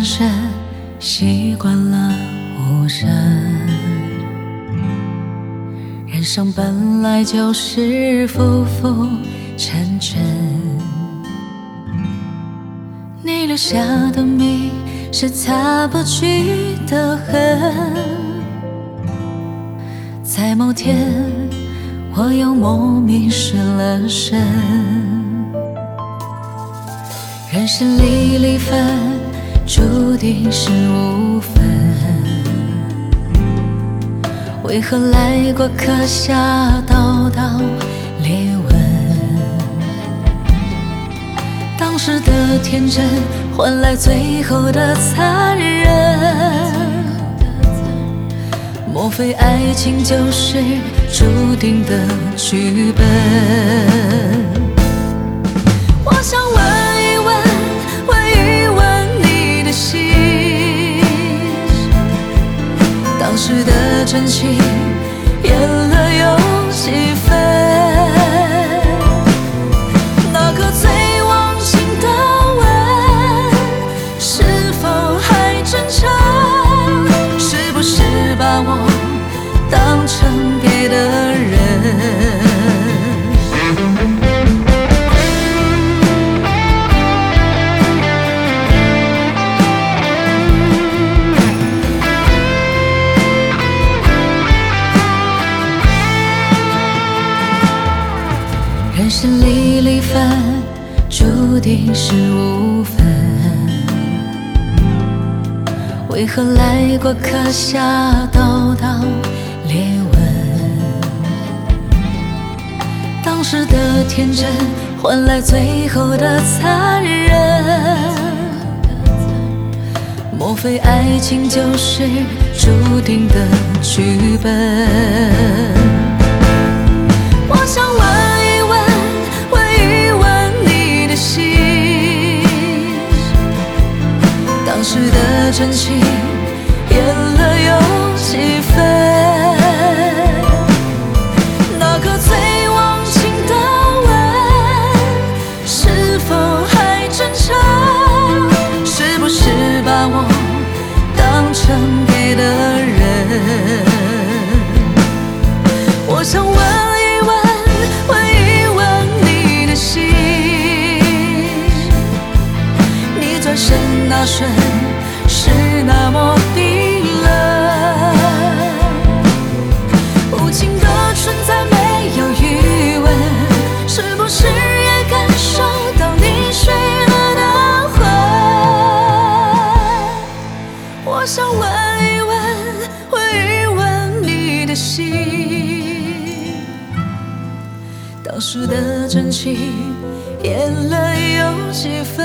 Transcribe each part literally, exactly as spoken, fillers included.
身，习惯了无声。人生本来就是浮浮沉沉，你留下的谜是擦不去的痕。在某天，我又莫名失了神。人生离离分，注定是无分。为何来过刻下道道裂纹？当时的天真换来最后的残忍。莫非爱情就是注定的剧本？我想问一问，问一问你的心，当时的真情演了有几分？那个最忘情的吻，是否还真诚？是不是把我当成别的人？人生离离分，注定是无分。为何来过刻下道道裂纹？当时的天真换来最后的残忍。莫非爱情就是注定的剧本？我想问一问，问一问你的心，当时的真情演了有几分？那个最忘情的吻，是否还真诚？是不是把我当成别的人？我想问一问，问一问你的心，你转身那瞬是那么冰冷，无情的存在没有余温，是不是也感受到你睡了的魂？我想问一问，问一问你的心，当时的真情演了有几分？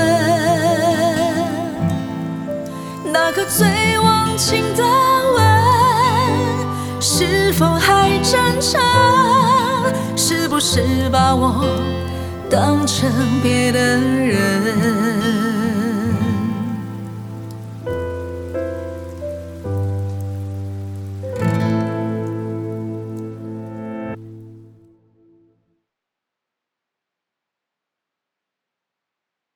那个最忘情的吻，是否还真诚？是不是把我当成别的人？